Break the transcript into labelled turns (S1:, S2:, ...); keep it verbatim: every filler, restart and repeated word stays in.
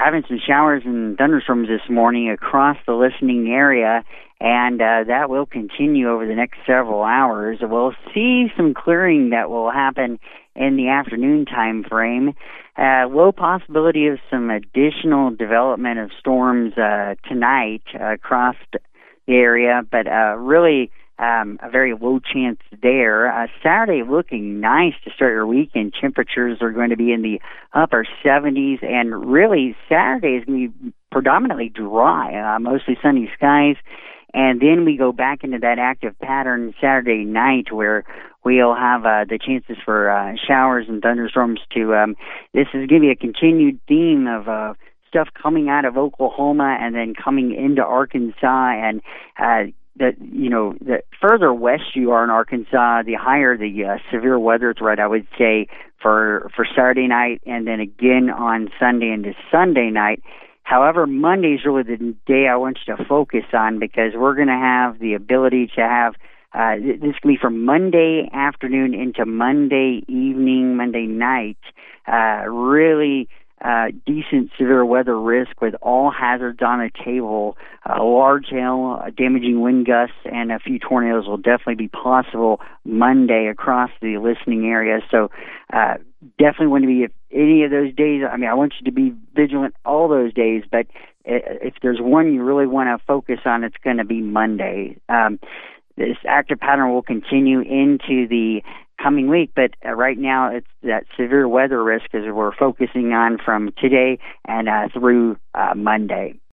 S1: having some showers and thunderstorms this morning across the listening area, and uh, that will continue over the next several hours. We'll see some clearing that will happen in the afternoon time frame. Uh, low possibility of some additional development of storms uh, tonight uh, across the area, but uh, really um, a very low chance there. Uh, Saturday looking nice to start your weekend. Temperatures are going to be in the upper seventies, and really Saturday is going to be predominantly dry, uh, mostly sunny skies. And then we go back into that active pattern Saturday night where we'll have uh, the chances for uh, showers and thunderstorms to, um, this is going to be a continued theme of uh, stuff coming out of Oklahoma and then coming into Arkansas. And, uh, the, you know, the further west you are in Arkansas, the higher the uh, severe weather threat, I would say, for, for Saturday night and then again on Sunday into Sunday night. However, Monday is really the day I want you to focus on because we're going to have the ability to have, uh, this can be from Monday afternoon into Monday evening, Monday night, uh, really uh, decent severe weather risk with all hazards on the table. Uh, large hail, uh, damaging wind gusts, and a few tornadoes will definitely be possible Monday across the listening area. So uh, definitely want to be, if any of those days, I mean, I want you to be vigilant all those days, but if there's one you really want to focus on, it's going to be Monday. Um, this active pattern will continue into the coming week, but uh, right now it's that severe weather risk as we're focusing on from today and uh, through uh, Monday.